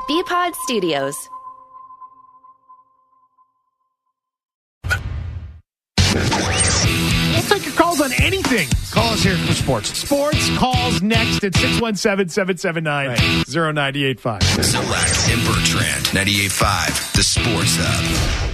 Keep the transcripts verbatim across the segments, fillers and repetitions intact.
B-Pod Studios. We'll take your calls on anything. Call us here for sports. Sports calls next at six one seven, seven seven nine, zero nine eight five. Zolak and Bertrand, ninety-eight point five, the Sports Hub.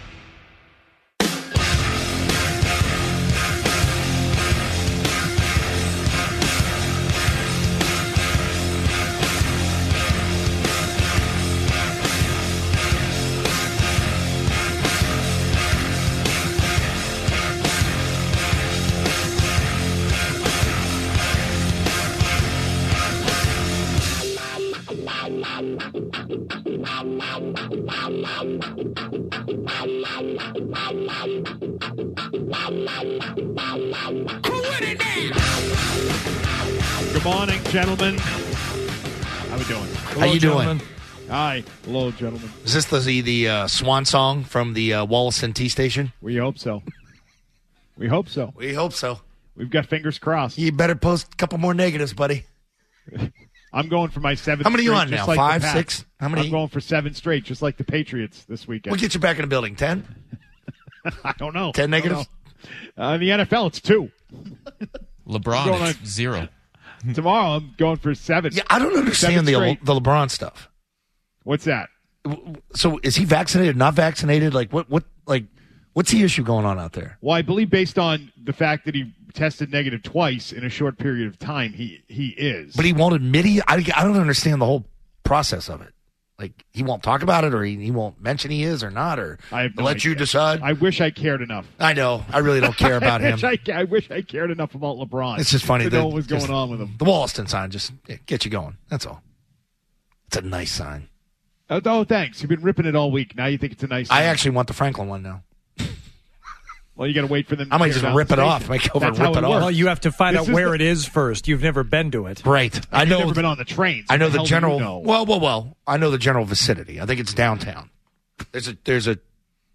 Good morning, gentlemen. How we doing? Hello, How you gentlemen. doing? Hi. Hello, gentlemen. Is this the the uh, swan song from the uh, Wollaston Tea Station? We hope so. We hope so. We hope so. We've got fingers crossed. You better post a couple more negatives, buddy. I'm going for my seventh. How many are you on straight, now? like Five, six? How many? I'm going for seven straight, just like the Patriots this weekend. We'll get you back in the building. Ten? I don't know. Ten negatives? Uh, in the N F L, it's two. LeBron, it's zero. Tomorrow, I'm going for seven. Yeah, I don't understand the the LeBron stuff. What's that? So, is he vaccinated? Not vaccinated? Like what? What? Like, what's the issue going on out there? Well, I believe based on the fact that he tested negative twice in a short period of time, he he is. But he won't admit he. I, I don't understand the whole process of it. Like, he won't talk about it, or he, he won't mention he is or not, or I have no let idea. you decide. I wish I cared enough. I know. I really don't care about I him. wish I, I wish I cared enough about LeBron. It's just funny to that know what was just, going on with him. The Wollaston sign just yeah, get you going. That's all. It's a nice sign. Oh, oh, thanks. You've been ripping it all week. Now you think it's a nice sign. I actually want the Franklin one now. Well, you got to wait for them to I might tear just down rip the it off. station. I might go over That's and how rip it it off. works. Well, you have to find This out is where the- it is first. You've never been to it. Right. I You've know. never been on the trains. I know What the hell do general. you know? Well, well, well. I know the general vicinity. I think it's downtown. There's a there's a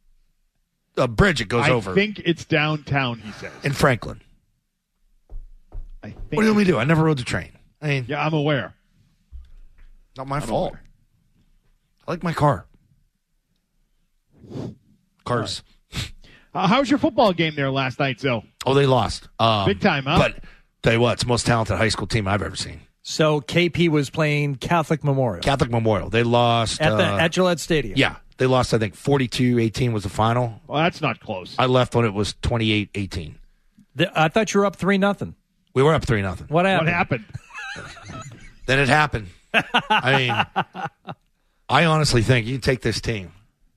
a bridge that goes I over think it's downtown, he says. in Franklin. I think What do you want me to do? I never rode the train. I mean, Yeah, I'm aware. not my I'm fault. aware. I like my car. Cars. Uh, how was your football game there last night, Zoe? Oh, they lost. Um, Big time, huh? But tell you what, it's the most talented high school team I've ever seen. So K P was playing Catholic Memorial Catholic Memorial. They lost. at the uh, at Gillette Stadium. yeah, they lost, I think, forty-two eighteen was the final. Well, that's not close. I left when it was twenty-eight eighteen. The- I thought you were up three nothing. We were up three nothing. What happened? What happened? Then it happened. I mean, I honestly think you can take this team,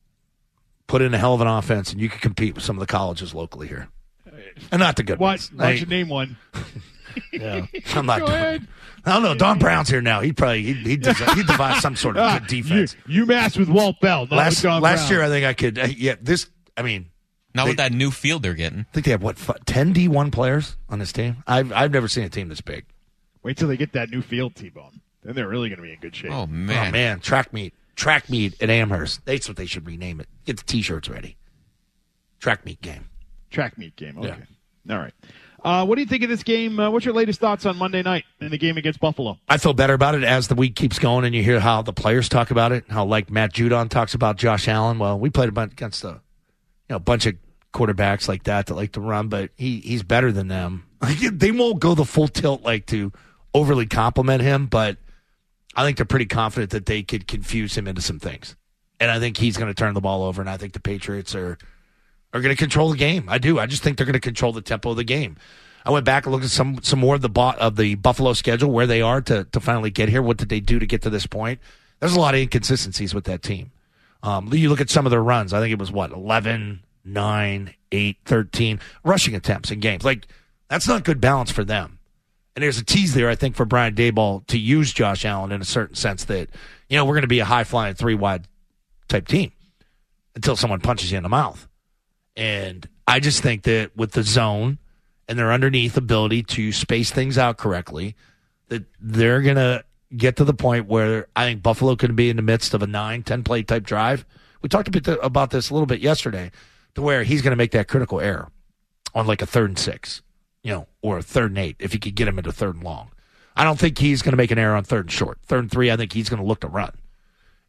put in a hell of an offense, and you can compete with some of the colleges locally here. And not the good What? ones. Why I, don't you name one? Yeah. I'm not Go doing ahead. I don't know. Don Brown's here now. He'd probably he'd, he'd, desi- he'd devise some sort of Ah, good defense. You, UMass with Walt Bell, not last with Don last Brown. year, I think I could. Uh, yeah, this. I mean, Not They- with that new field they're getting. I think they have what f- ten D one players on this team. I've I've never seen a team this big. Wait till they get that new field, T-Bone. Then they're really going to be in good shape. Oh, man. Oh man, track meet, track meet at Amherst. That's what they should rename it. Get the T-shirts ready. Track meet game. Track meet game. Okay. All right. Uh, what do you think of this game? Uh, what's your latest thoughts on Monday night in the game against Buffalo? I feel better about it as the week keeps going, and you hear how the players talk about it. How like Matt Judon talks about Josh Allen. Well, we played a bunch against a you know a bunch of quarterbacks like that that like to run, but he he's better than them. Like, they won't go the full tilt like to overly compliment him, but I think they're pretty confident that they could confuse him into some things. And I think he's going to turn the ball over, and I think the Patriots are are going to control the game. I do. I just think they're going to control the tempo of the game. I went back and looked at some some more of the bo- of the Buffalo schedule, where they are to to finally get here. What did they do to get to this point? There's a lot of inconsistencies with that team. Um, you look at some of their runs. I think it was, what, eleven, nine, eight, thirteen rushing attempts in games. Like, that's not good balance for them. And there's a tease there, I think, for Brian Daboll to use Josh Allen in a certain sense that, you know, we're going to be a high-flying, three-wide type team until someone punches you in the mouth. And I just think that with the zone and their underneath ability to space things out correctly, that they're going to get to the point where I think Buffalo could be in the midst of a nine, ten-play type drive. We talked a bit about this a little bit yesterday, to where he's going to make that critical error on like a third and six, you know, or a third and eight if he could get him into third and long. I don't think he's going to make an error on third and short. Third and three, I think he's going to look to run.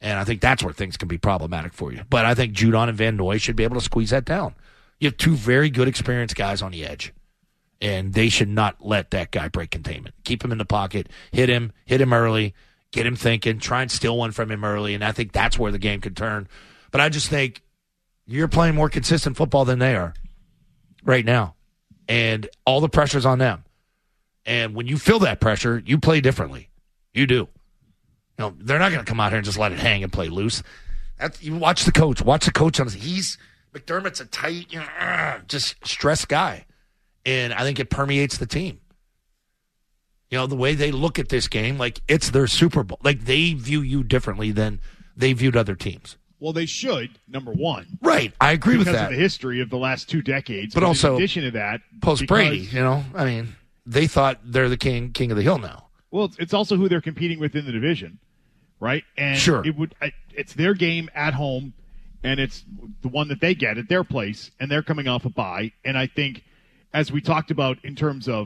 And I think that's where things can be problematic for you. But I think Judon and Van Noy should be able to squeeze that down. You have two very good, experienced guys on the edge, and they should not let that guy break containment. Keep him in the pocket, hit him, hit him early, get him thinking, try and steal one from him early, and I think that's where the game could turn. But I just think you're playing more consistent football than they are right now, and all the pressure's on them. And when you feel that pressure, you play differently. You do. You know, they're not going to come out here and just let it hang and play loose. That's, you watch the coach. Watch the coach on his. He's McDermott's a tight, you know, uh, just stressed guy, and I think it permeates the team. You know, the way they look at this game, like it's their Super Bowl. Like they view you differently than they viewed other teams. Well, they should, number one. Right, I agree with that. Because of the history of the last two decades. But, but also, in addition to that, post Brady, you know, I mean, they thought they're the king, king of the hill now. Well, it's, it's also who they're competing with in the division, right? And sure. it would it's their game at home, and it's the one that they get at their place, and they're coming off a bye. And I think, as we talked about in terms of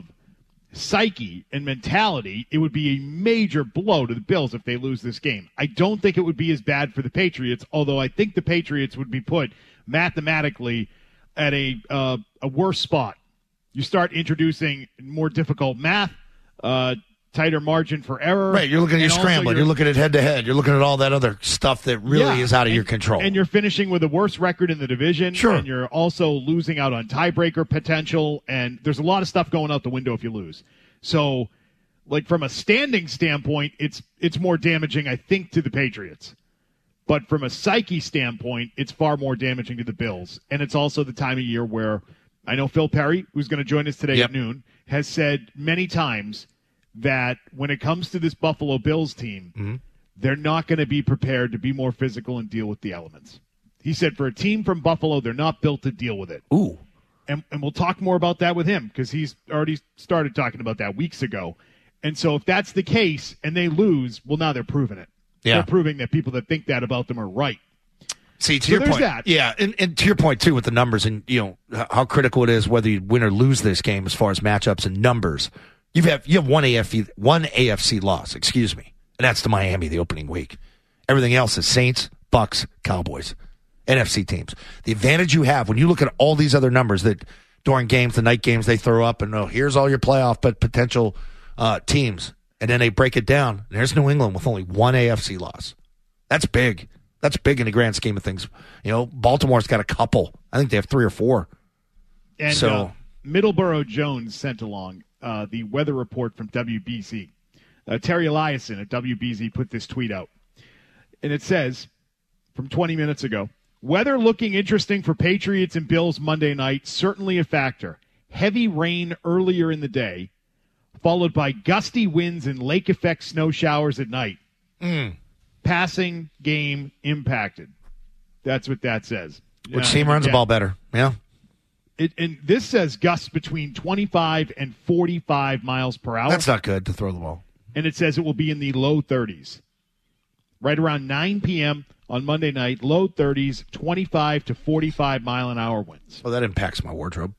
psyche and mentality, it would be a major blow to the Bills if they lose this game. I don't think it would be as bad for the Patriots, although I think the Patriots would be put mathematically at a uh, a worse spot. You start introducing more difficult math, uh, tighter margin for error. Right, you're looking at your scrambling. You're, you're looking at head-to-head. You're looking at all that other stuff that really yeah, is out of and, your control. And you're finishing with a worse record in the division. Sure. And you're also losing out on tiebreaker potential. And there's a lot of stuff going out the window if you lose. So, like, from a standing standpoint, it's it's more damaging, I think, to the Patriots. But from a psyche standpoint, it's far more damaging to the Bills. And it's also the time of year where I know Phil Perry, who's going to join us today yep. at noon, has said many times that when it comes to this Buffalo Bills team, mm-hmm. they're not going to be prepared to be more physical and deal with the elements. He said for a team from Buffalo, they're not built to deal with it. Ooh. And, and we'll talk more about that with him because he's already started talking about that weeks ago. And so if that's the case and they lose, well, now they're proving it. Yeah. They're proving that people that think that about them are right. See, to so your there's point, that. yeah, and, and to your point, too, with the numbers and, you know, how critical it is whether you win or lose this game as far as matchups and numbers. You have you have one A F C, one A F C loss, excuse me, and that's to Miami the opening week. Everything else is Saints, Bucks, Cowboys, N F C teams. The advantage you have when you look at all these other numbers that during games, the night games, they throw up and, oh, here's all your playoff but potential uh, teams, and then they break it down. And there's New England with only one A F C loss. That's big. That's big in the grand scheme of things. You know, Baltimore's got a couple. I think they have three or four. And so, uh, Middleborough Jones sent along uh, the weather report from W B Z. Uh, Terry Eliason at W B Z put this tweet out. And it says, from twenty minutes ago, weather looking interesting for Patriots and Bills Monday night, certainly a factor. Heavy rain earlier in the day, followed by gusty winds and lake effect snow showers at night. Mm. Passing game impacted. That's what that says. Which uh, team runs yeah. the ball better? Yeah. It, and this says gusts between twenty-five and forty-five miles per hour. That's not good to throw the ball. And it says it will be in the low thirties. Right around nine p.m. on Monday night, low thirties, twenty-five to forty-five mile an hour winds. Well, that impacts my wardrobe.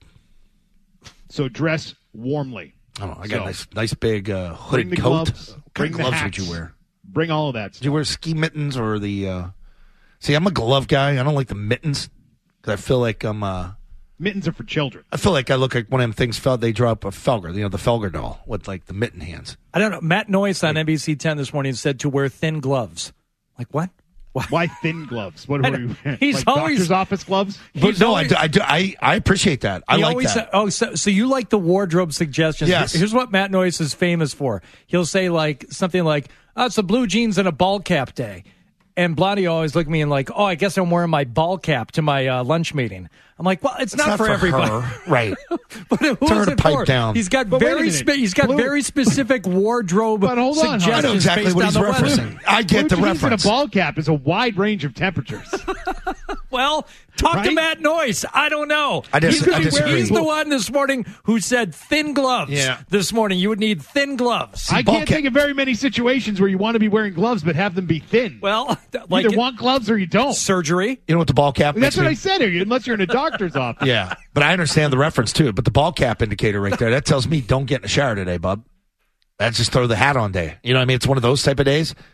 So dress warmly. I don't know. I got So, a nice, nice big uh, hooded bring the coat. gloves, What bring kind of the gloves would hats. you wear? Bring all of that stuff. Do you wear ski mittens or the? Uh... See, I'm a glove guy. I don't like the mittens because I feel like I'm. Uh... Mittens are for children. I feel like I look like one of them things. Fel- they draw up a Felger, you know, the Felger doll with like the mitten hands. I don't know. Matt Noyce on N B C ten this morning said to wear thin gloves. Like what? Why, Why thin gloves? What I are know. we? He's like always- doctor's office gloves. But no, I, do, I, do, I I appreciate that. I He like always that. Say, oh, so, so you like the wardrobe suggestions? Yes. Here's what Matt Noyce is famous for. He'll say like something like, "Oh, it's a blue jeans and a ball cap day," and Blondie always look at me and like, "Oh, I guess I'm wearing my ball cap to my uh, lunch meeting." I'm like, "Well, it's, It's not, for, everybody." her. Right? But who Tell her is to it pipe for? down. He's got But wait a very minute. spe- he's got Blue- very specific wardrobe But hold on, suggestions I know exactly based what on he's the weather. referencing. I get Blue the jeans reference. and a ball cap is a wide range of temperatures. Well, talk to Right? Matt Noyce. I don't know. I dis- He could I be disagree. wearing- He's the one this morning who said thin gloves. Yeah. This morning, you would need thin gloves. I ball can't cap- think of very many situations where you want to be wearing gloves but have them be thin. well, like Either it- want gloves or you don't. surgery. You know what the ball cap? That's makes what me- I said, unless you're in a doctor's office. Yeah, but I understand the reference too. But the ball cap indicator right there, that tells me don't get in the shower today, bub. That's just throw the hat on day. You know what I mean? It's one of those type of days.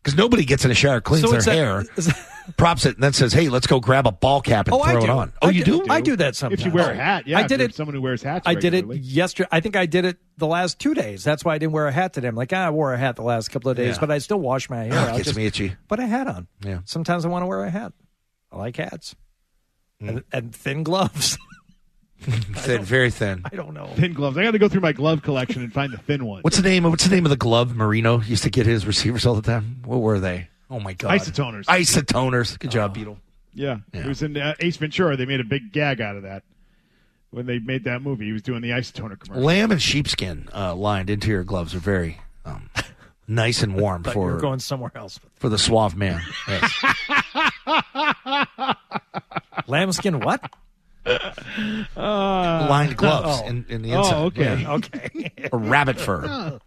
Because nobody gets in a shower, cleans So their it's a- hair, props it, and then says, hey, let's go grab a ball cap and Oh, I throw do. it on. Oh, I you do? I do that sometimes. If you wear a hat, yeah. I did if you're it. Someone who wears hats. I did it regularly. yesterday. I think I did it the last two days. That's why I didn't wear a hat today. I'm like, ah, I wore a hat the last couple of days, Yeah. but I still wash my hair. Oh, it I'll gets just me itchy. Put a hat on. Yeah. Sometimes I want to wear a hat. I like hats. Mm. And, and thin gloves. Thin, very thin. I don't know. Thin gloves. I got to go through my glove collection and find the thin one. What's the name? What's the name of the glove Marino used to get his receivers all the time? What were they? Oh my God! Isotoners. Isotoners. Good job, Beetle. Yeah. Yeah. It was in uh, Ace Ventura. They made a big gag out of that when they made that movie. He was doing the isotoner commercial. Lamb and sheepskin uh, lined interior gloves are very um, nice and warm Thought you were for going somewhere else. for the suave man. Yes. Lambskin what? Lined gloves oh. in, in the inside. Oh, okay. Yeah. Okay. Or rabbit fur.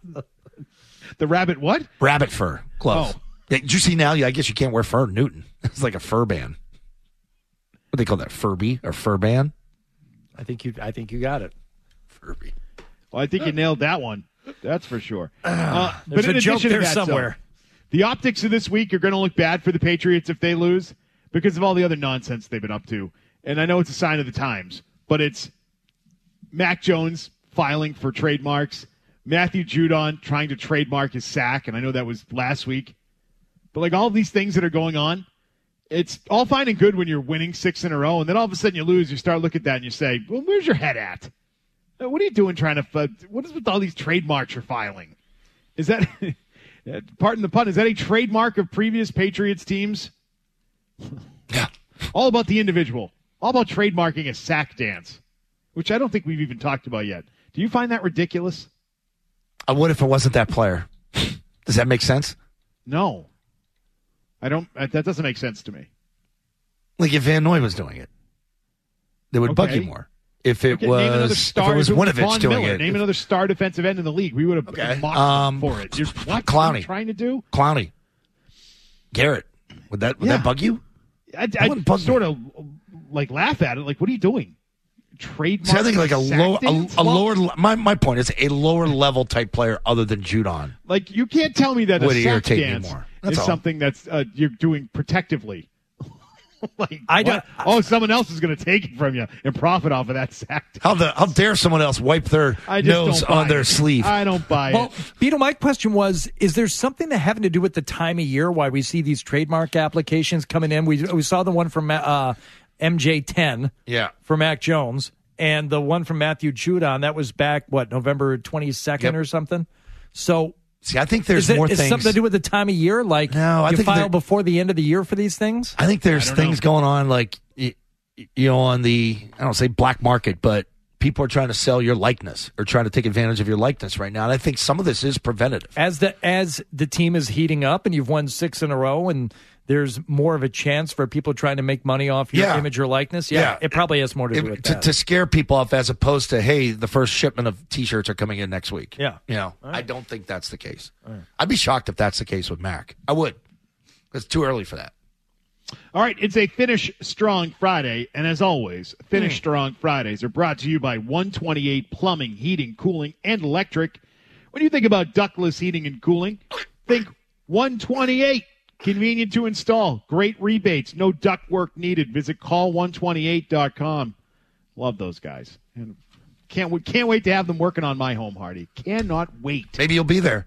The rabbit what? Rabbit fur gloves. Oh. Yeah, did you see now? I guess you can't wear fur in Newton. It's like a fur ban. What do they call that? Furby or fur ban? I think you. I think you got it. Furby. Well, I think you nailed that one. That's for sure. Uh, There's but in a joke addition to there that, somewhere. so, the optics of this week are going to look bad for the Patriots if they lose because of all the other nonsense they've been up to. And I know it's a sign of the times, but it's Mac Jones filing for trademarks, Matthew Judon trying to trademark his sack, and I know that was last week. But like all these things that are going on, it's all fine and good when you're winning six in a row, and then all of a sudden you lose. You start looking at that and you say, well, where's your head at? What are you doing trying to uh, – what is with all these trademarks you're filing? Is that – pardon the pun, is that a trademark of previous Patriots teams? Yeah. All about the individual. All about trademarking a sack dance, which I don't think we've even talked about yet. Do you find that ridiculous? Uh, what if it wasn't that player? Does that make sense? No. I don't – that doesn't make sense to me. Like if Van Noy was doing it, it would bug Okay. you more. If it Okay, name another was, if star. it was if Winovich Von doing Miller, it, Name if- another star defensive end in the league. We would have Okay. mocked Um, him for it. You're, what? What are you Clowney. trying to do? Clowney, Garrett, would that would Yeah. that bug you? I, wouldn't I bug me. sort of like laugh at it. Like, what are you doing? Trademark. See, I think like a sack low, a, dance? a Well, lower. My my point is a lower level type player other than Judon. Like, you can't tell me that Would a sack irritate me dance more. That's is all. something that's uh, you're doing protectively. like, I what? don't- Oh, someone else is going to take it from you and profit off of that sack dance. How the how dare someone else wipe their I just nose don't buy on their it. sleeve? I don't buy Well, it. Beetle, my question was, is there something that having to do with the time of year why we see these trademark applications coming in? We we saw the one from uh, M J ten Yeah. for Mac Jones and the one from Matthew Judon. That was back, what, November twenty-second Yep. or something? So See, I think there's is it more is things. something to do with the time of year? Like No, I you think file there- before the end of the year for these things? I think there's I don't things know. going on, like y- y- you know, on the I don't say black market, but people are trying to sell your likeness or trying to take advantage of your likeness right now. And I think some of this is preventative. As the as the team is heating up and you've won six in a row and there's more of a chance for people trying to make money off your Yeah. image or likeness. Yeah, Yeah. it probably has more to do It- with to, that. to scare people off, as opposed to, hey, the first shipment of T-shirts are coming in next week. Yeah. you know, I don't think that's the case. I'd be shocked if that's the case with Mac. I would. It's too early for that. All right, it's a Finish Strong Friday, and as always, Finish Strong Fridays are brought to you by one twenty-eight Plumbing, Heating, Cooling, and Electric. When you think about ductless heating and cooling, think one twenty-eight. Convenient to install. Great rebates. No duct work needed. Visit call one twenty-eight dot com. Love those guys. And can't, w- can't wait to have them working on my home, Hardy. Cannot wait. Maybe you'll be there.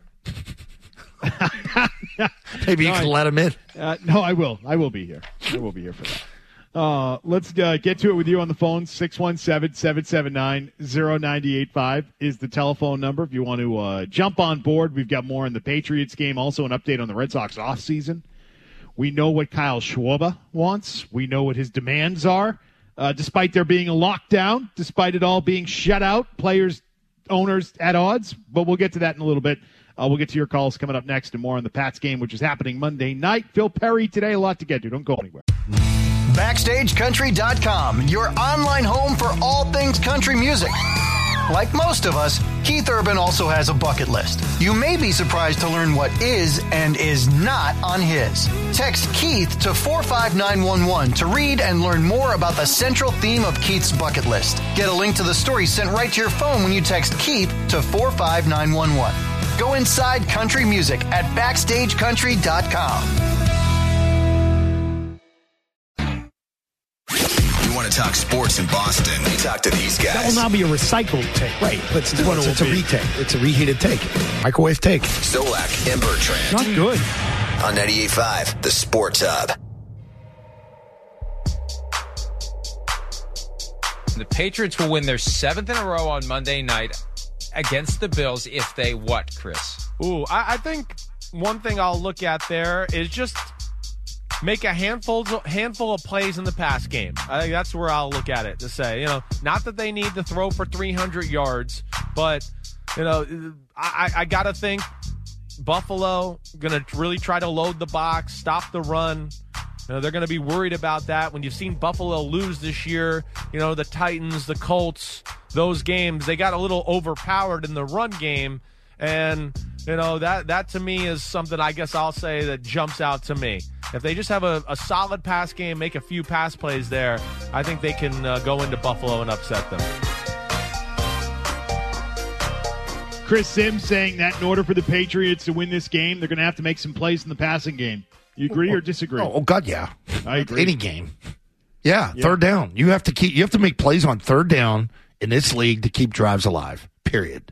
Maybe you No, can I- let them in. Uh, no, I will. I will be here. I will be here for that. Uh, let's uh, get to it with you on the phone. six one seven, seven seven nine, zero nine eight five is the telephone number. If you want to uh, jump on board, we've got more in the Patriots game. Also an update on the Red Sox offseason. We know what Kyle Schwarber wants. We know what his demands are. Uh, despite there being a lockdown, despite it all being shut out, players, owners at odds. But we'll get to that in a little bit. Uh, we'll get to your calls coming up next and more on the Pats game, which is happening Monday night. Phil Perry today, a lot to get to. Don't go anywhere. Backstage Country dot com, your online home for all things country music. Like most of us, Keith Urban also has a bucket list. You may be surprised to learn what is and is not on his. Text Keith to four five nine one one to read and learn more about the central theme of Keith's bucket list. Get a link to the story sent right to your phone when you text Keith to four five nine one one. Go inside country music at backstage country dot com. You want to talk sports in Boston? You talk to these guys. That will now be a recycled take. Right, but it's, what it's, it it's a will be. retake. It's a reheated take. Microwave take. Zolak and Bertrand. Not good. On ninety-eight point five, the Sports Hub. The Patriots will win their seventh in a row on Monday night against the Bills if they what, Chris? Ooh, I, I think one thing I'll look at there is just make a handful handful of plays in the pass game. I think that's where I'll look at it to say, you know, not that they need to throw for three hundred yards, but, you know, I, I got to think Buffalo going to really try to load the box, stop the run. You know, they're going to be worried about that. When you've seen Buffalo lose this year, you know, the Titans, the Colts, those games, they got a little overpowered in the run game. And, you know, that, that to me is something I guess I'll say that jumps out to me. If they just have a, a solid pass game, make a few pass plays there, I think they can uh, go into Buffalo and upset them. Chris Sims saying that in order for the Patriots to win this game, they're going to have to make some plays in the passing game. You agree or disagree? Oh, oh God, yeah. I agree. Any game. Yeah, Yeah. third down. You have to keep. You have to make plays on third down in this league to keep drives alive. Period.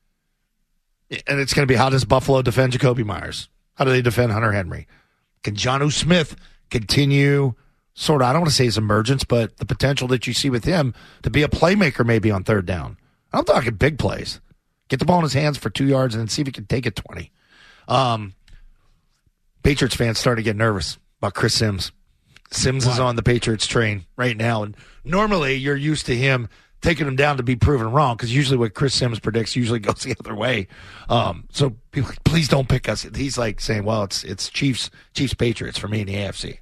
And it's going to be, how does Buffalo defend Jacoby Myers? How do they defend Hunter Henry? Can Jonnu Smith continue sort of, I don't want to say his emergence, but the potential that you see with him to be a playmaker maybe on third down? I'm talking big plays. Get the ball in his hands for two yards and then see if he can take it twenty. Um, Patriots fans starting to get nervous about Chris Sims. Sims is on the Patriots train right now, and normally you're used to him taking him down to be proven wrong, because usually what Chris Sims predicts usually goes the other way. Um, so people, like, please don't pick us. He's like saying, well, it's it's Chiefs Chiefs Patriots for me in the A F C.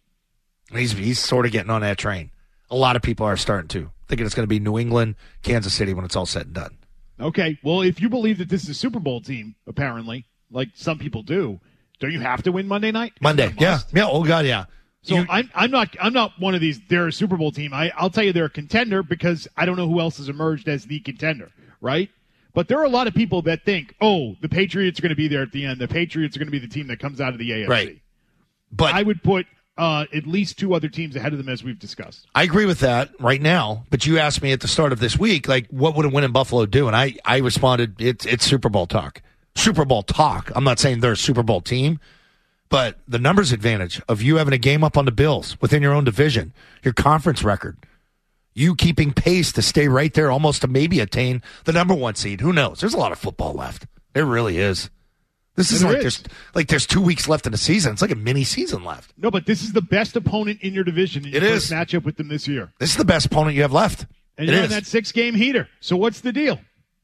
And he's he's sort of getting on that train. A lot of people are starting to thinking it's going to be New England, Kansas City when it's all said and done. Okay, well, if you believe that this is a Super Bowl team, apparently, like some people do, don't you have to win Monday night? Isn't Monday, that a yeah, must? yeah. Oh God, yeah. So You- I'm I'm not I'm not one of these. They're a Super Bowl team. I I'll tell you they're a contender because I don't know who else has emerged as the contender, right? But there are a lot of people that think, oh, the Patriots are going to be there at the end. The Patriots are going to be the team that comes out of the A F C. Right. But I would put uh, at least two other teams ahead of them, as we've discussed. I agree with that right now, but you asked me at the start of this week, like, what would a win in Buffalo do? And I, I responded, it's it's Super Bowl talk. Super Bowl talk. I'm not saying they're a Super Bowl team, but the numbers advantage of you having a game up on the Bills within your own division, your conference record, you keeping pace to stay right there, almost to maybe attain the number one seed. Who knows? There's a lot of football left. There really is. This is There like is. there's like there's two weeks left in the season. It's like a mini season left. No, but this is the best opponent in your division in your It first is. matchup with them this year. This is the best opponent you have left. And It you're is. on that six-game heater. So what's the deal?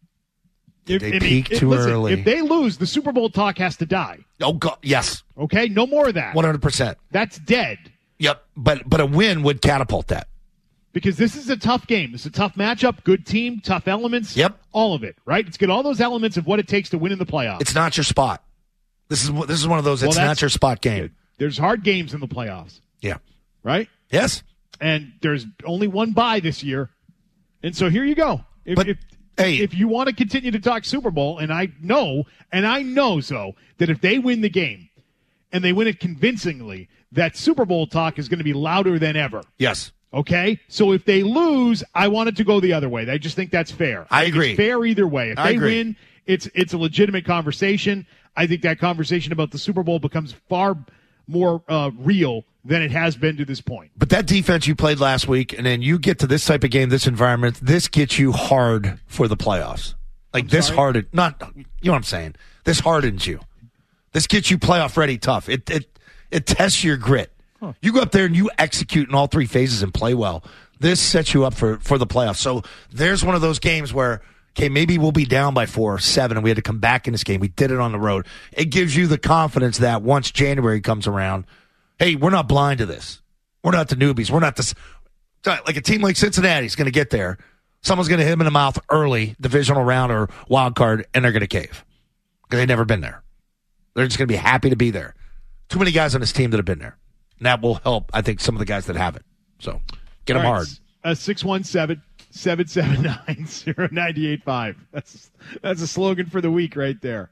Did they I mean, peak it- too listen, early? If they lose, the Super Bowl talk has to die. Oh God, yes, Okay? No more of that. one hundred percent. That's dead. Yep, but but a win would catapult that. Because this is a tough game. This is a tough matchup, good team, tough elements. Yep. All of it, right? It's got all those elements of what it takes to win in the playoffs. It's not your spot. This is this is one of those. Well, It's that's- not your spot game. There's hard games in the playoffs, Yeah. right? Yes. And there's only one bye this year. And so here you go. If, But, if, hey- if you want to continue to talk Super Bowl, and I know, and I know so, that if they win the game and they win it convincingly, that Super Bowl talk is going to be louder than ever. Yes. Okay? So if they lose, I want it to go the other way. I just think that's fair. I think agree. It's fair either way. If I they agree. win, it's it's a legitimate conversation. I think that conversation about the Super Bowl becomes far more uh, real than it has been to this point. But that defense you played last week, and then you get to this type of game, this environment, this gets you hard for the playoffs. Like I'm this sorry? hardened, not you know what I'm saying. This hardens you. This gets you playoff ready tough. It it it tests your grit. Huh. You go up there and you execute in all three phases and play well. This sets you up for for the playoffs. So there's one of those games where, okay, maybe we'll be down by four or seven and we had to come back in this game. We did it on the road. It gives you the confidence that once January comes around, hey, we're not blind to this. We're not the newbies. We're not this. Like a team like Cincinnati is going to get there. Someone's going to hit them in the mouth early, divisional round or wild card, and they're going to cave because they've never been there. They're just going to be happy to be there. Too many guys on this team that have been there. And that will help, I think, some of the guys that haven't. So get them All hard. right. Uh, six one seven, seven seven nine, zero nine eight five. That's that's a slogan for the week right there.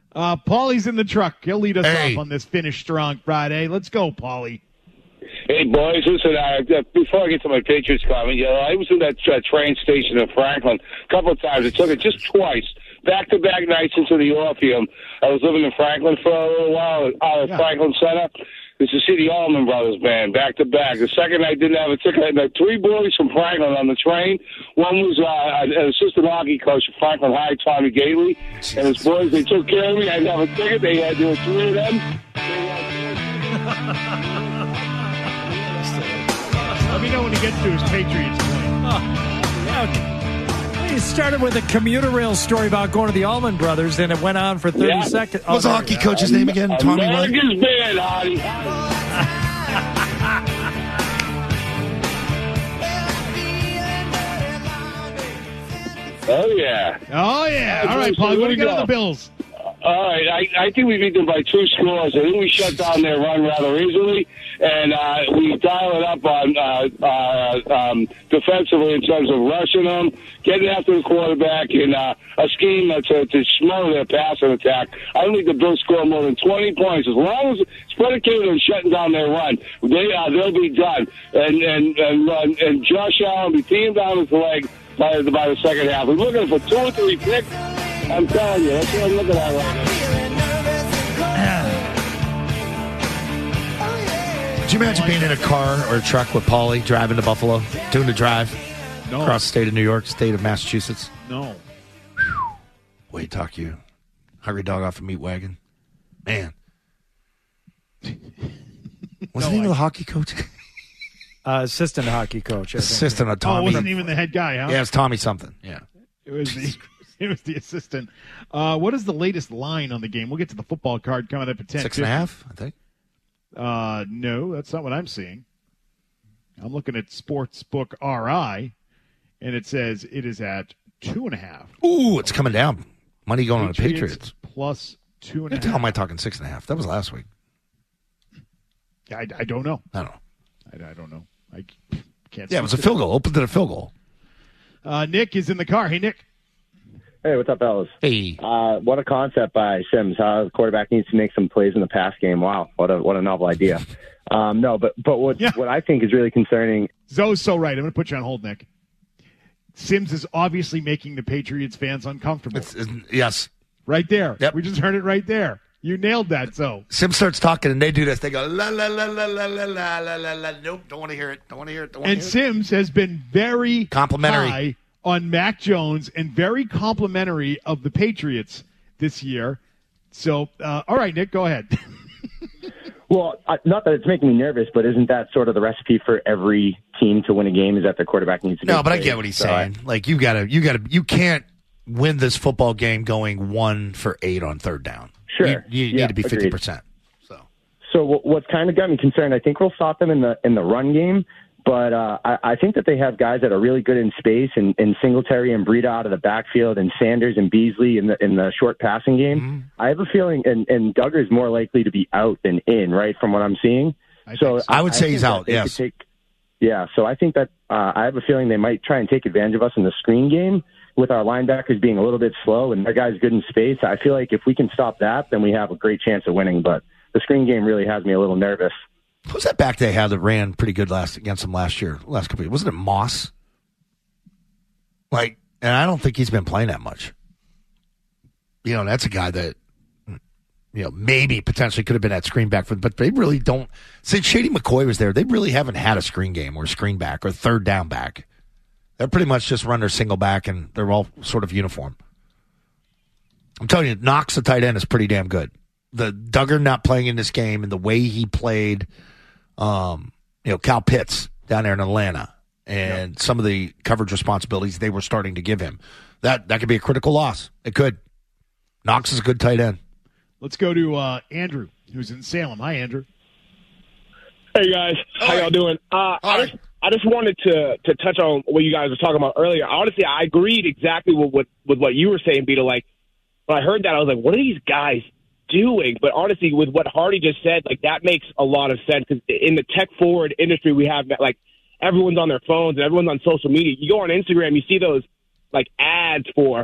Uh, Paulie's in the truck. He'll lead us Hey. off on this Finish Strong Friday. Let's go, Paulie. Hey, boys, listen, uh, before I get to my Patriots comment, you know, I was in that uh, train station in Franklin a couple of times. I took it just twice, back-to-back nights into the Orpheum. I was living in Franklin for a little while, out of Yeah. Franklin Center. It's to see the Allman Brothers Band, back-to-back. The second night didn't have a ticket. I had like three boys from Franklin on the train. One was uh, an assistant hockey coach at Franklin High, Tommy Gately. And his boys, they took care of me. I didn't have a ticket. They had, there were three of them. Let me know when he gets to his Patriots point. He started with a commuter rail story about going to the Allman Brothers, and it went on for thirty Yeah. seconds. What's the hockey coach's name again? Tommy what? America's band, Hardy. Oh, yeah. Oh, yeah. All right, So Paulie, what do here you we got on go. the Bills? All right, I, I think we beat them by two scores. I think we shut down their run rather easily, and uh, we dial it up on uh, uh, um, defensively in terms of rushing them, getting after the quarterback, and uh, a scheme to, to smother their passing attack. I don't think the Bills score more than twenty points. As long as it's predicated on shutting down their run, they uh, they'll be done. And and and, uh, and Josh Allen will be teeing down his leg by, by the second half. We're looking for two or three picks. I'm telling you, that's what I'm looking at right now. Could you imagine being in a car or a truck with Paulie driving to Buffalo, doing the drive No. across the state of New York, state of Massachusetts? No. Wait, talk you. Hungry dog off a meat wagon. Man. What's the name of the hockey coach? Uh, assistant hockey coach. I think. Assistant of Oh, it Tommy. wasn't even the head guy, huh? Yeah, it's Tommy something. Yeah. It was the it was the assistant. Uh, what is the latest line on the game? We'll get to the football card coming up at ten. Six and a half, I think. Uh, no, that's not what I'm seeing. I'm looking at Sportsbook R I, and it says it is at two and a half. Ooh, it's coming down. Money going on the Patriots. Plus two and a What the hell half. am I talking six and a half? That was last week. I, I don't know. I don't know. I, I don't know. I can't. Yeah, it was a field goal. Opened at a field goal. Uh, Nick is in the car. Hey, Nick. Hey, what's up, fellas? Hey. Uh, what a concept by Sims. How the quarterback needs to make some plays in the pass game. Wow, what a what a novel idea. Um, no, but but what Yeah. what I think is really concerning. Zoe's so right. I'm going to put you on hold, Nick. Sims is obviously making the Patriots fans uncomfortable. It's, it's, yes. Right there. Yep. We just heard it right there. You nailed that, Zoe. Sim starts talking and they do this. They go, la, la, la, la, la, la, la, la, la, la. Nope, don't want to hear it. Don't want to hear it. Don't want And to hear it. Sims has been very Complimentary. high on Mac Jones and very complimentary of the Patriots this year. So, uh, all right, Nick, go ahead. Well, uh, not that it's making me nervous, but isn't that sort of the recipe for every team to win a game? Is that the quarterback needs to No, make but I plays? get what he's So saying. like, you got to, you got to, you can't win this football game going one for eight on third down. Sure. You, you Yeah, need to be agreed. fifty percent. So, So what- what's kind of got me concerned, I think we'll stop them in the in the run game, but uh, I, I think that they have guys that are really good in space, and, and Singletary and Breida out of the backfield, and Sanders and Beasley in the in the short passing game. Mm-hmm. I have a feeling, and, and Duggar is more likely to be out than in, right, from what I'm seeing. I so think so. I would say think he's that out, they yes. could Take, yeah, so I think that uh, I have a feeling they might try and take advantage of us in the screen game, with our linebackers being a little bit slow and their guys good in space. I feel like if we can stop that, then we have a great chance of winning. But the screen game really has me a little nervous. who's that back they had that ran pretty good last against them last year? Last couple of years. Wasn't it Moss? Like, and I don't think he's been playing that much. You know, that's a guy that, you know, maybe potentially could have been at screen back for, but they really don't. Since Shady McCoy was there, they really haven't had a screen game or a screen back or third down back. They're pretty much just run their single back, and they're all sort of uniform. I'm telling you, Knox, the tight end, is pretty damn good. The Duggar not playing in this game and the way he played, um, you know, Cal Pitts down there in Atlanta, and yep. some of the coverage responsibilities they were starting to give him, that that could be a critical loss. It could. Knox is a good tight end. Let's go to uh, Andrew, who's in Salem. Hi, Andrew. Hey, guys. How y'all doing? Uh, I just I just wanted to to touch on what you guys were talking about earlier. Honestly, I agreed exactly with what, with what you were saying, Beto. Like, when I heard that, I was like, what are these guys doing? But honestly, with what Hardy just said, like, that makes a lot of sense. Because in the tech-forward industry, we have, like, everyone's on their phones and everyone's on social media. You go on Instagram, you see those, like, ads for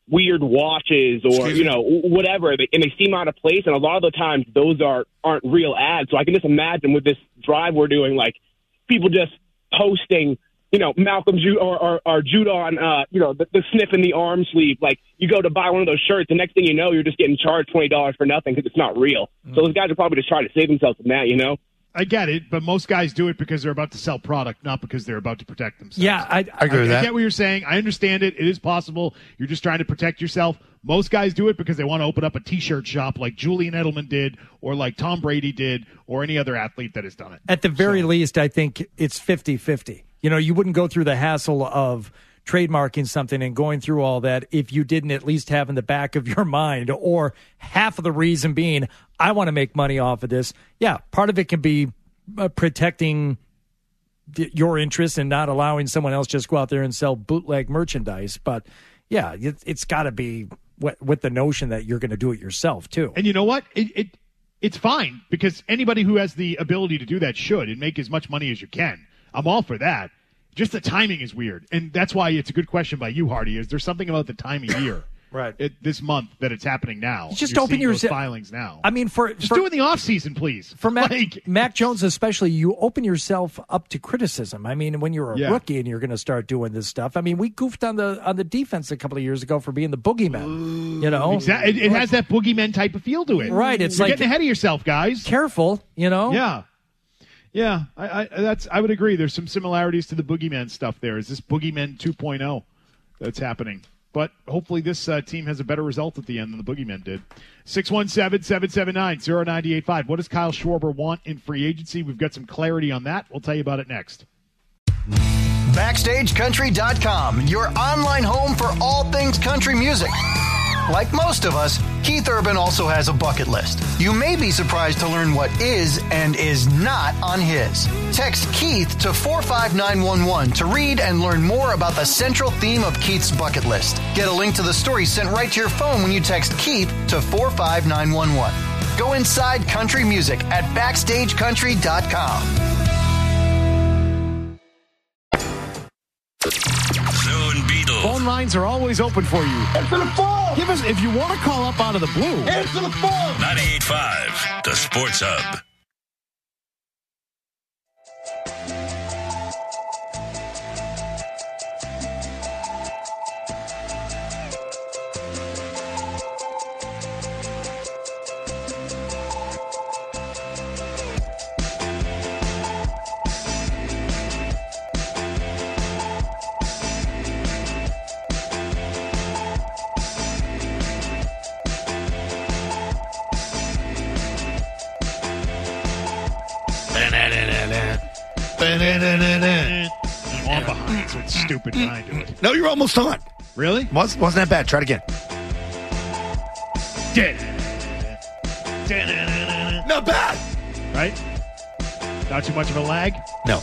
weird watches or, Excuse you me? know, whatever, and they seem out of place. And a lot of the times those are, aren't real ads. So I can just imagine with this drive we're doing, like, people just posting, you know, Malcolm Ju- or, or, or Judon, uh, you know, the, the sniff in the arm sleeve. Like, you go to buy one of those shirts, the next thing you know, you're just getting charged twenty dollars for nothing because it's not real. Mm. So those guys are probably just trying to save themselves from that, you know? I get it, but most guys do it because they're about to sell product, not because they're about to protect themselves. Yeah, I, I agree with I, that. I get what you're saying. I understand it. It is possible. You're just trying to protect yourself. Most guys do it because they want to open up a T-shirt shop like Julian Edelman did or like Tom Brady did or any other athlete that has done it. At the very So- least, I think it's fifty-fifty. You know, you wouldn't go through the hassle of trademarking something and going through all that if you didn't at least have in the back of your mind, or half of the reason being, I want to make money off of this. Yeah, part of it can be uh, protecting th- your interests and not allowing someone else just go out there and sell bootleg merchandise. But yeah, it, it's got to be with, with the notion that you're going to do it yourself too. And you know what? It, it it's fine because anybody who has the ability to do that should and make as much money as you can. I'm all for that. Just the timing is weird, and that's why it's a good question by you, Hardy. Is there something about the time of year, right? It, this month that it's happening now? Just You're open seeing your those zip- filings now. I mean, for just for, do it in the off season, please. For Mac, like, Mac Jones especially, you open yourself up to criticism. I mean, when you're a Yeah. rookie and you're going to start doing this stuff. I mean, we goofed on the on the defense a couple of years ago for being the boogeyman. You know, exactly. It, it has that boogeyman type of feel to it, Right, it's You're like- getting ahead of yourself, guys. Careful, you know. Yeah. Yeah, I, I that's I would agree. There's some similarities to the Boogeyman stuff there. Is this Boogeyman two point oh that's happening? But hopefully this uh, team has a better result at the end than the Boogeyman did. six one seven, seven seven nine, zero nine eight five. What does Kyle Schwarber want in free agency? We've got some clarity on that. We'll tell you about it next. Backstage Country dot com, your online home for all things country music. Like most of us, Keith Urban also has a bucket list. You may be surprised to learn what is and is not on his. Text Keith to four five nine one one to read and learn more about the central theme of Keith's bucket list. Get a link to the story sent right to your phone when you text Keith to four five nine one one. Go inside country music at Backstage Country dot com. Zone Beetle. Phone lines are always open for you. Answer the phone. Give us, if you want to call up out of the blue. Answer the phone. ninety-eight point five, the Sports Hub. I'm on behind, so it's stupid when I do it. No, you're almost on. Really? Wasn't, wasn't that bad. Try it again. Not bad. Right? Not too much of a lag? No.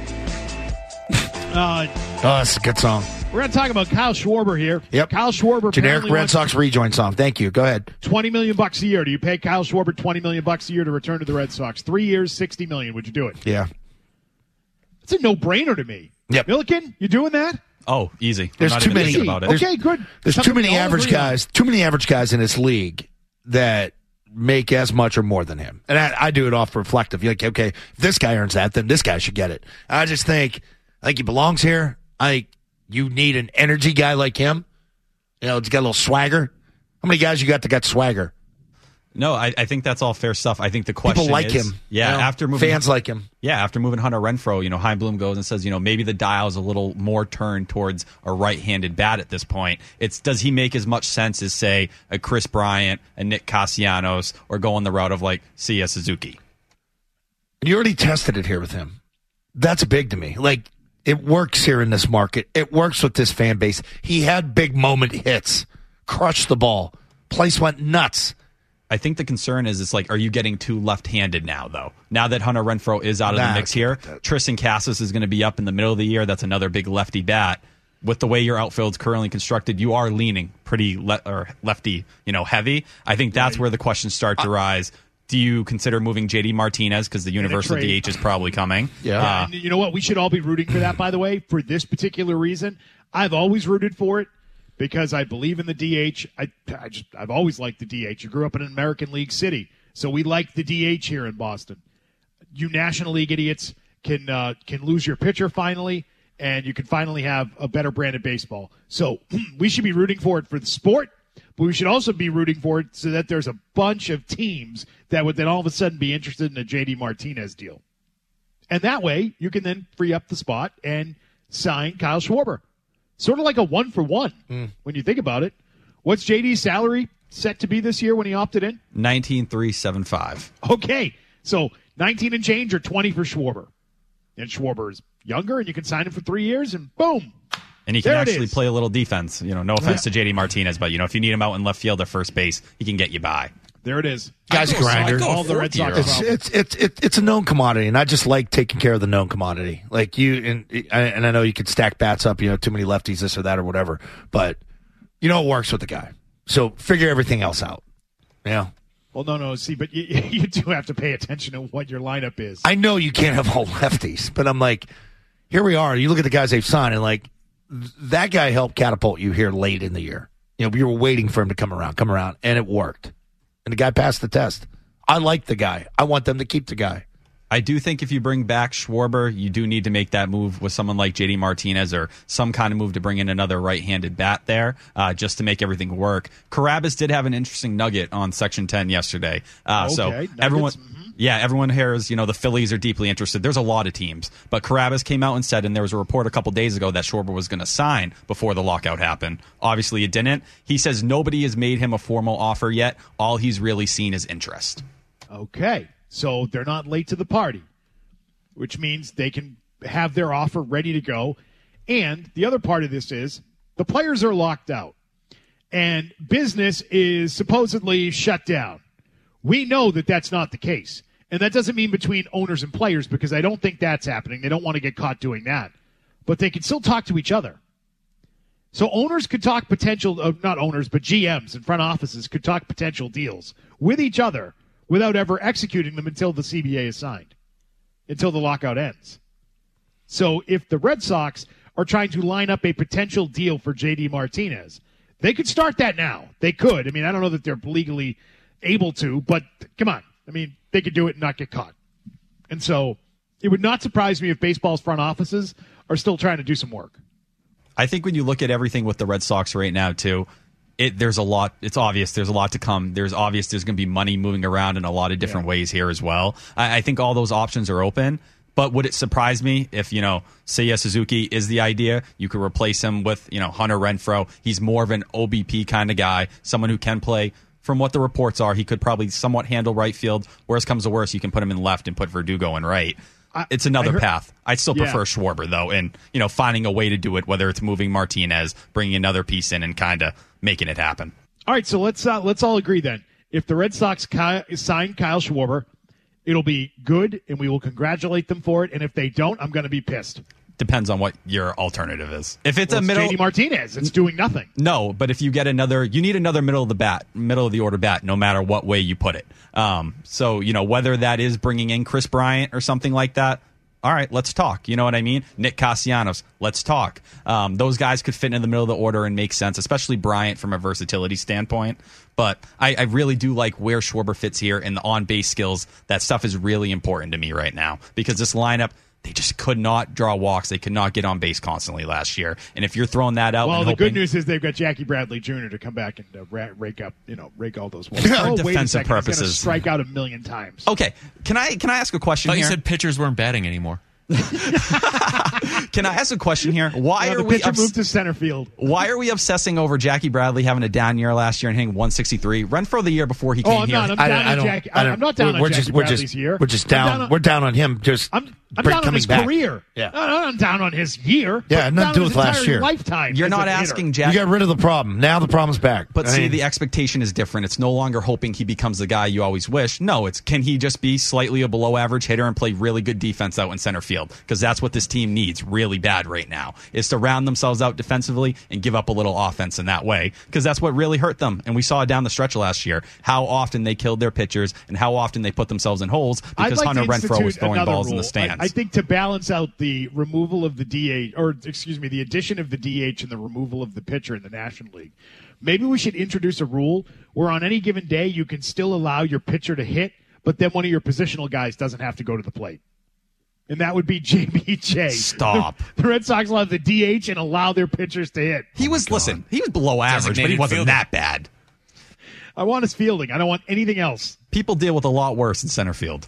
Uh, Oh, that's a good song. we're going to talk about Kyle Schwarber here. Yep. Kyle Schwarber Generic apparently Red wants Sox rejoin song. Thank you. Go ahead. twenty million bucks a year. Do you pay Kyle Schwarber twenty million bucks a year to return to the Red Sox? Three years, sixty million. Would you do it? Yeah. It's a no-brainer to me. Yep. Milliken, you doing that? Oh, easy. I'm There's not too even many. thinking about it. There's- Okay, good. There's Something too many we all average agree on. guys. Too many average guys in this league that make as much or more than him. And I, I do it off reflective. You're like, okay, if this guy earns that, then this guy should get it. I just think, I think he belongs here. I think you need an energy guy like him. You know, he's got a little swagger. How many guys you got that got swagger? No, I, I think that's all fair stuff. I think the question People like is, him. Yeah, you know? after moving fans like him. Yeah, after moving Hunter Renfroe, you know, Chaim Bloom goes and says, you know, maybe the dial is a little more turned towards a right-handed bat at this point. It's does he make as much sense as, say, a Chris Bryant, a Nick Castellanos, or go on the route of like Seiya Suzuki? And you already tested it here with him. That's big to me. Like, it works here in this market. It works with this fan base. He had big moment hits, crushed the ball. Place went nuts. I think the concern is, it's like, are you getting too left-handed now, though? Now that Hunter Renfroe is out of Nah, the mix here, Tristan Casas is going to be up in the middle of the year. That's another big lefty bat. With the way your outfield's currently constructed, you are leaning pretty le- or lefty, you know, heavy. I think that's where the questions start to rise. Do you consider moving J D Martinez because the universal trade. D H is probably coming? Yeah. Uh, And you know what? We should all be rooting for that, by the way, for this particular reason. I've always rooted for it because I believe in the D H. I, I just, I've always liked the D H. You grew up in an American League city, so we like the D H here in Boston. You National League idiots can uh, can lose your pitcher finally, and you can finally have a better brand of baseball. So we should be rooting for it for the sport, but we should also be rooting for it so that there's a bunch of teams that would then all of a sudden be interested in a J D Martinez deal. And that way, you can then free up the spot and sign Kyle Schwarber. Sort of like a one-for-one mm. when you think about it. What's J D's salary set to be this year when he opted in? nineteen three seventy-five. Okay, so nineteen and change or twenty for Schwarber. And Schwarber is younger, and you can sign him for three years, and boom. And he can there actually play a little defense. You know, no offense yeah. to J D Martinez, but, you know, if you need him out in left field or first base, he can get you by. There it is. Guy's a grinder. All the Red Sox it's, it's, it's, it's, it's a known commodity, and I just like taking care of the known commodity. Like you, and, and I know you could stack bats up, you know, too many lefties, this or that or whatever, but you know it works with the guy. So figure everything else out. Yeah. Well, no, no. See, but you, you do have to pay attention to what your lineup is. I know you can't have all lefties, but I'm like, here we are. You look at the guys they've signed, and like, that guy helped catapult you here late in the year. You know, we were waiting for him to come around, come around, and it worked. And the guy passed the test. I like the guy. I want them to keep the guy. I do think if you bring back Schwarber, you do need to make that move with someone like J D Martinez or some kind of move to bring in another right-handed bat there uh, just to make everything work. Carabas did have an interesting nugget on Section ten yesterday. Uh, okay. So Nuggets. everyone... Mm-hmm. Yeah, everyone hears, you know, the Phillies are deeply interested. There's a lot of teams. But Carabas came out and said, and there was a report a couple days ago that Schwarber was going to sign before the lockout happened. Obviously, it didn't. He says nobody has made him a formal offer yet. All he's really seen is interest. Okay. So they're not late to the party, which means they can have their offer ready to go. And the other part of this is the players are locked out, and business is supposedly shut down. We know that that's not the case. And that doesn't mean between owners and players, because I don't think that's happening. They don't want to get caught doing that. But they can still talk to each other. So owners could talk potential, uh, not owners, but G Ms and front offices could talk potential deals with each other without ever executing them until the C B A is signed, until the lockout ends. So if the Red Sox are trying to line up a potential deal for J D Martinez, they could start that now. They could. I mean, I don't know that they're legally able to, but come on. I mean, they could do it and not get caught. And so it would not surprise me if baseball's front offices are still trying to do some work. I think when you look at everything with the Red Sox right now, too, it there's a lot. It's obvious there's a lot to come. There's obvious there's going to be money moving around in a lot of different yeah. ways here as well. I, I think all those options are open. But would it surprise me if, you know, Seiya Suzuki is the idea? You could replace him with, you know, Hunter Renfroe. He's more of an O B P kind of guy, someone who can play. From what the reports are, he could probably somewhat handle right field. Worst comes to worst, you can put him in left and put Verdugo in right. I, it's another I heard, path. I still yeah. prefer Schwarber, though, and, you know, finding a way to do it, whether it's moving Martinez, bringing another piece in, and kind of making it happen. All right, so let's uh, let's all agree then. If the Red Sox Kyle, sign Kyle Schwarber, it'll be good, and we will congratulate them for it. And if they don't, I'm going to be pissed. Depends on what your alternative is. If it's well, a it's middle, J D Martinez, it's doing nothing. No, but if you get another, you need another middle of the bat, middle of the order bat, no matter what way you put it. Um, so you know whether that is bringing in Chris Bryant or something like that. All right, let's talk. You know what I mean? Nick Castellanos, let's talk. Um, those guys could fit in the middle of the order and make sense, especially Bryant from a versatility standpoint. But I, I really do like where Schwarber fits here and the on-base skills. That stuff is really important to me right now because this lineup, they just could not draw walks. They could not get on base constantly last year. And if you're throwing that out, well, and the hoping, good news is they've got Jackie Bradley Junior to come back and uh, rake up, you know, rake all those walks. For oh, defensive wait a second, purposes, he's gonna strike out a million times. Okay, can I can I ask a question? I thought here? You said pitchers weren't batting anymore. Can I ask a question here? Why no, are the we pitcher obs- moved to center field? Why are we obsessing over Jackie Bradley having a down year last year and hitting one sixty-three? Renfroe the year before he came oh, I'm here. Not, I'm down I, I on Jackie. I I'm not down we're on just, Jackie we're Bradley's just, year. We're just down. down on, we're down on him. Just I'm, I'm down on his back. career. Yeah, no, no, I'm down on his year. Yeah, nothing to do with last year. Lifetime. You're not asking Jackie. You got rid of the problem. Now the problem's back. But I see, mean, the expectation is different. It's no longer hoping he becomes the guy you always wish. No, it's can he just be slightly a below average hitter and play really good defense out in center field? Because that's what this team needs really bad right now, is to round themselves out defensively and give up a little offense in that way, because that's what really hurt them. And we saw down the stretch last year how often they killed their pitchers and how often they put themselves in holes because like Hunter Renfroe was throwing balls rule. in the stands. I think to balance out the removal of the D H, or excuse me, the addition of the D H and the removal of the pitcher in the National League, maybe we should introduce a rule where on any given day you can still allow your pitcher to hit, but then one of your positional guys doesn't have to go to the plate. And that would be J B J. Stop. The, the Red Sox will have the D H and allow their pitchers to hit. He was, oh listen, he was below average, but he wasn't fielder. that bad. I want his fielding. I don't want anything else. People deal with a lot worse in center field.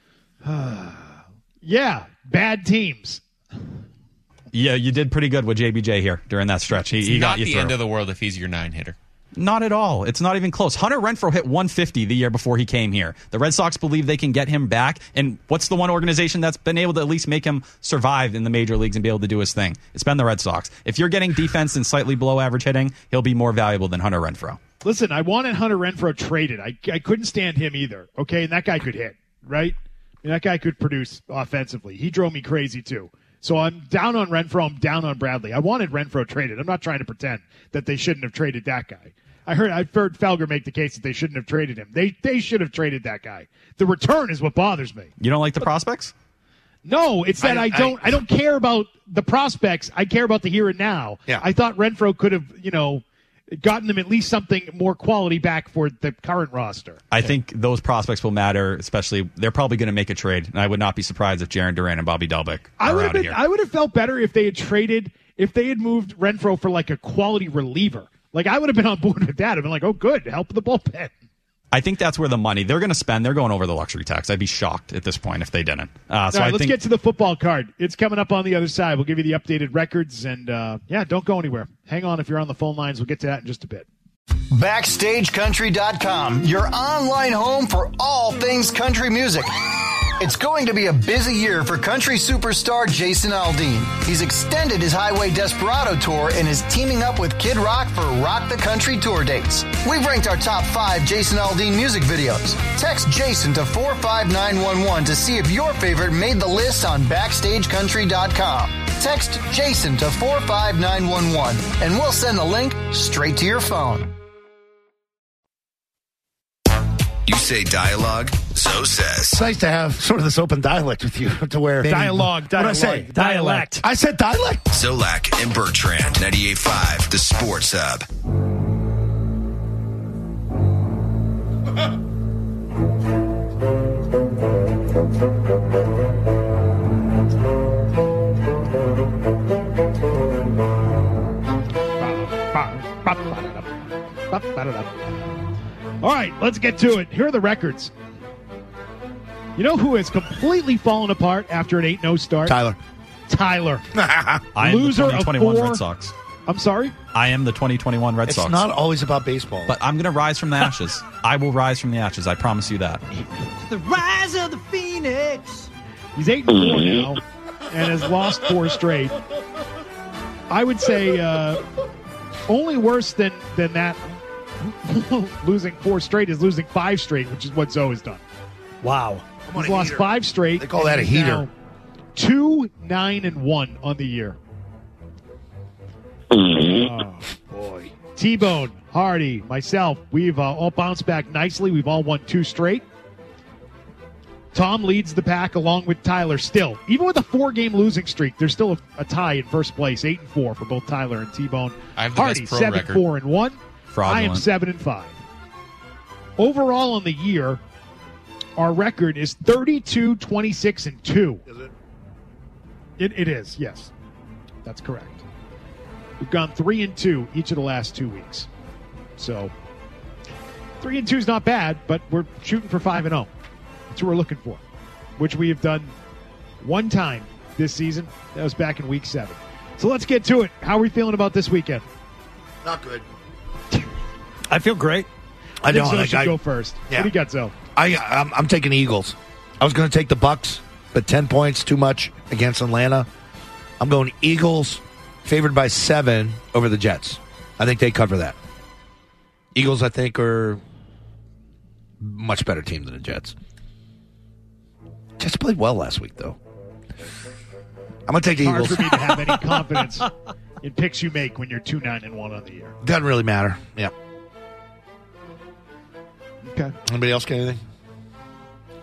Yeah, bad teams. Yeah, you did pretty good with J B J here during that stretch. He, It's he not got you the through. end of the world if he's your nine hitter. Not at all. It's not even close. Hunter Renfroe hit one fifty the year before he came here. The Red Sox believe they can get him back. And what's the one organization that's been able to at least make him survive in the major leagues and be able to do his thing? It's been the Red Sox. If you're getting defense and slightly below average hitting, he'll be more valuable than Hunter Renfroe. Listen, I wanted Hunter Renfroe traded. I, I couldn't stand him either. Okay, and that guy could hit, right? I mean, that guy could produce offensively. He drove me crazy too. So I'm down on Renfroe. I'm down on Bradley. I wanted Renfroe traded. I'm not trying to pretend that they shouldn't have traded that guy. I heard I've heard Felger make the case that they shouldn't have traded him. They they should have traded that guy. The return is what bothers me. You don't like the prospects? No, it's that I, I- don't I, I- don't care about the prospects. I care about the here and now. Yeah. I thought Renfroe could have, you know, gotten them at least something more quality back for the current roster. I think those prospects will matter, especially they're probably going to make a trade. And I would not be surprised if Jaron Duran and Bobby Dalbec I are would have out of been here. I would have felt better if they had traded if they had moved Renfroe for like a quality reliever. Like I would have been on board with that. I've been like, oh good, help the bullpen. I think that's where the money they're going to spend. They're going over the luxury tax. I'd be shocked at this point if they didn't. Uh, so All right, I let's think get to the football card. It's coming up on the other side. We'll give you the updated records and uh, yeah, don't go anywhere. Hang on if you're on the phone lines. We'll get to that in just a bit. Backstage Country dot com, your online home for all things country music. It's going to be a busy year for country superstar Jason Aldean. He's extended his Highway Desperado tour and is teaming up with Kid Rock for Rock the Country tour dates. We've ranked our top five Jason Aldean music videos. Text Jason to four five nine one one to see if your favorite made the list on Backstage Country dot com. Text Jason to four five nine one one and we'll send the link straight to your phone. You say dialogue, Zoe says. It's nice to have sort of this open dialect with you to where Dialogue, What did I say? dialogue, dialect. I said dialect. Zolak and Bertrand, ninety-eight point five, The Sports Hub. All right, let's get to it. Here are the records. You know who has completely fallen apart after an eight oh start? Tyler. Tyler. I am Loser the of twenty twenty-one four. Red Sox. I'm sorry? I am the twenty twenty-one Red It's Sox. not always about baseball. But I'm going to rise from the ashes. I will rise from the ashes. I promise you that. The rise of the Phoenix. He's eight and four now and has lost four straight. I would say uh, only worse than, than that, losing four straight is losing five straight, which is what Zoe has done. Wow. He's lost five straight. They call that a and he's heater. now Two, nine, and one on the year. Oh, boy. T-Bone, Hardy, myself, we've uh, all bounced back nicely. We've all won two straight. Tom leads the pack along with Tyler still. Even with a four-game losing streak, there's still a, a tie in first place, eight and four for both Tyler and T-Bone. I have the Hardy, best pro seven, record. four, and one. Fraudulent. I am seven and five. Overall on the year, our record is thirty-two, twenty-six, and two. Is it? It, it is, yes. That's correct. We've gone three and two each of the last two weeks. So three and two is not bad, but we're shooting for five and zero. That's what we're looking for, which we have done one time this season. That was back in week seven. So let's get to it. How are we feeling about this weekend? Not good. I feel great. I think don't. Zoe Like, should I, go first. Yeah. What do you got, Zoe? I, I'm, I'm taking Eagles. I was going to take the Bucks, but ten points too much against Atlanta. I'm going Eagles, favored by seven over the Jets. I think they cover that. Eagles, I think, are much better team than the Jets. Jets played well last week, though. I'm going to take the Hard Eagles. for me to have any confidence in picks you make when you're two nine and one on the year. Doesn't really matter. Yeah. Okay. Anybody else got anything?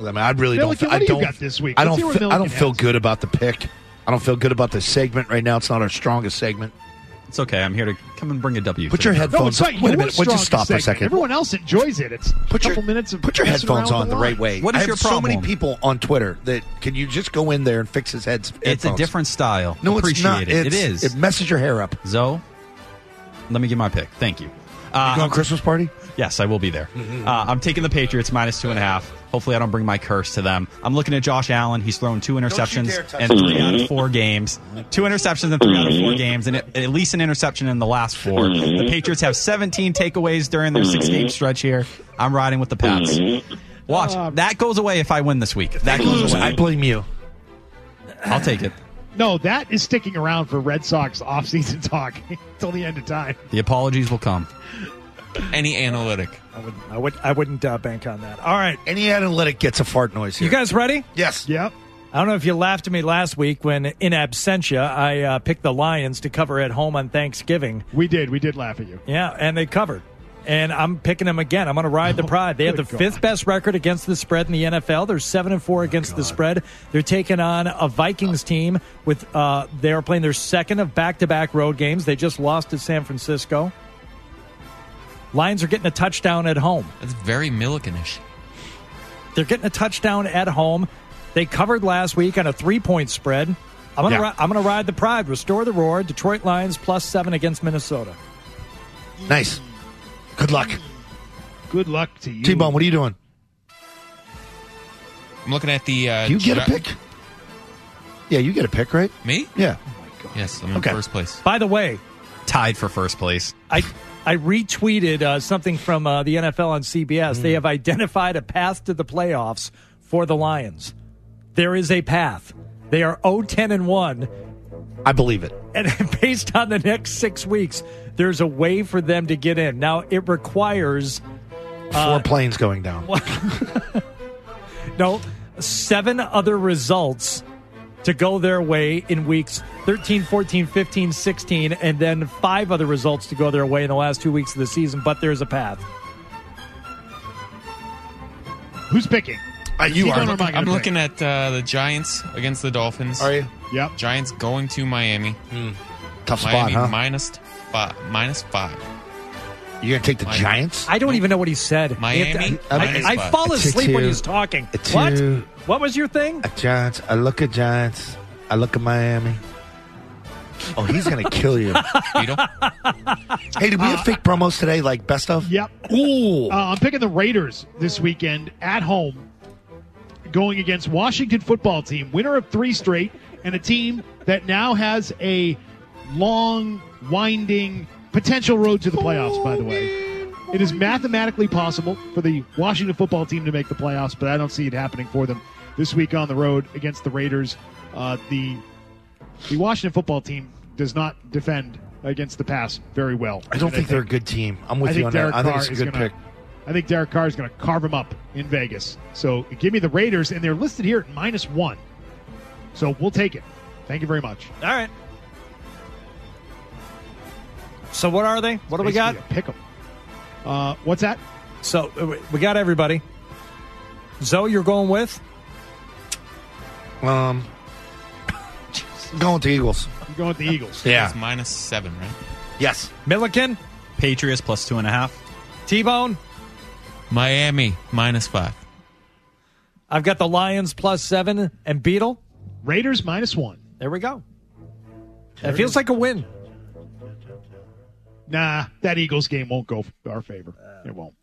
I mean, I really Milliken, don't. I what do you don't. got this week? I Let's don't. see what Fe- I don't Milliken feel has. good about the pick. I don't feel good about the segment right now. It's not our strongest segment. It's okay. I'm here to come and bring a W. Put for your the- headphones No, it's not on. Wait a your minute. Wait, just strongest stop for a segment. second. Everyone else enjoys it. It's Put a your, couple minutes of put your messing headphones around on with the right line. way. What is I have your so many problem? people on Twitter that can you just go in there and fix his heads? It's a headphones? different style. No, it's Appreciate not. it. It's, it is. It messes your hair up. Zoe, let me get my pick. Thank you. Uh, You going Christmas party? Yes, I will be there. Uh, I'm taking the Patriots minus two and a half. Hopefully, I don't bring my curse to them. I'm looking at Josh Allen. He's thrown two interceptions dare touch in three out of four games. Two interceptions in three out of four games, and at least an interception in the last four. The Patriots have seventeen takeaways during their six-game stretch here. I'm riding with the Pats. Watch. Uh, that goes away if I win this week. That goes away. I blame you. I'll take it. No, that is sticking around for Red Sox offseason talk until the end of time. The apologies will come. Any analytic. I wouldn't. I would. I wouldn't uh, bank on that. All right, Any analytic gets a fart noise here. you guys ready? Yes. Yep. I don't know if you laughed at me last week when, in absentia, I uh, picked the Lions to cover at home on Thanksgiving. We did. We did laugh at you. Yeah, and they covered. And I'm picking them again. I'm going to ride the pride. They have the Good God. fifth best record against the spread in the N F L. They're seven and four against the spread. They're taking on a Vikings team with. Uh, they are playing their second of back-to-back road games. They just lost to San Francisco. Lions are getting a touchdown at home. That's very Milliken-ish. They're getting a touchdown at home. They covered last week on a three-point spread. I'm gonna Yeah. ri- I'm gonna ride the pride. Restore the roar. Detroit Lions plus seven against Minnesota. Nice. Good luck. Good luck to you. T-Bone, what are you doing? I'm looking at the. Uh, Do you get a Gi- pick? Yeah, you get a pick, right? Me? Yeah. Yes, I'm in Okay. first place. By the way, Tied for first place. I I retweeted uh, something from uh, the N F L on C B S. They have identified a path to the playoffs for the Lions. There is a path. They are oh ten and one, I believe it. and based on the next six weeks, there's a way for them to get in. Now it requires Four planes going down. no seven other results to go their way in weeks thirteen, fourteen, fifteen, sixteen, and then five other results to go their way in the last two weeks of the season, but there's a path. Who's picking? Uh, you T-Bone are. or am I gonna I'm pick? looking at uh, the Giants against the Dolphins. Are you? Yep. Giants going to Miami. Tough spot, Miami huh? minus five. Minus five. You're going to take the Miami. Giants? I don't even know what he said. Miami, I, minus I, I five. fall A asleep when two. he's talking. A What? two. What was your thing? A Giants. I look at Giants. I look at Miami. Oh, he's going to kill you. Beetle. Hey, did we have fake promos today, like best of? Yep. Ooh. Uh, I'm picking the Raiders this weekend at home, going against Washington football team, winner of three straight, and a team that now has a long, winding potential road to the playoffs, by the way. It is mathematically possible for the Washington football team to make the playoffs, but I don't see it happening for them this week on the road against the Raiders. Uh, the the Washington football team does not defend against the pass very well. I don't And think they're a good team. I'm with I you think on Derek that. I think Carr it's a is good gonna, pick. I think Derek Carr is going to carve him up in Vegas. So give me the Raiders, and they're listed here at minus one. So we'll take it. Thank you very much. All right. So what are they? What do we got? Pick them. Uh, what's that? So uh, we got everybody. Zoe, you're going with? Um, going with the Eagles. I'm going with the Eagles. Yeah. It's minus seven, right? Yes. Milliken? Patriots plus two and a half. T-Bone? Miami minus five. I've got the Lions plus seven and Beetle. Raiders minus one. There we go. That feels like a win. Nah, that Eagles game won't go our favor. It won't.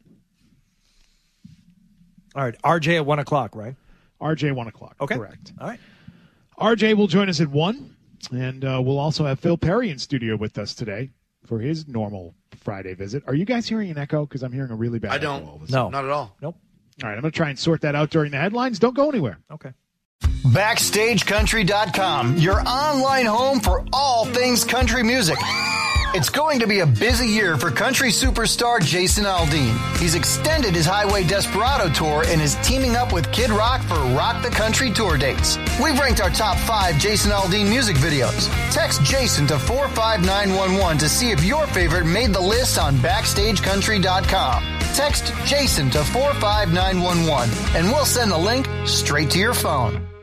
All right. R J at one o'clock, right? R J, one o'clock. Okay. Correct. All right. R J will join us at one, and uh, we'll also have Phil Perry in studio with us today for his normal Friday visit. Are you guys hearing an echo? Because I'm hearing a really bad I echo don't. all of a sudden. No. Not at all. Nope. All right, I'm going to try and sort that out during the headlines. Don't go anywhere. Okay. Backstage Country dot com, your online home for all things country music. It's going to be a busy year for country superstar Jason Aldean. He's extended his Highway Desperado tour and is teaming up with Kid Rock for Rock the Country tour dates. We've ranked our top five Jason Aldean music videos. Text Jason to four five nine one one to see if your favorite made the list on Backstage Country dot com. Text Jason to four five nine one one and we'll send the link straight to your phone.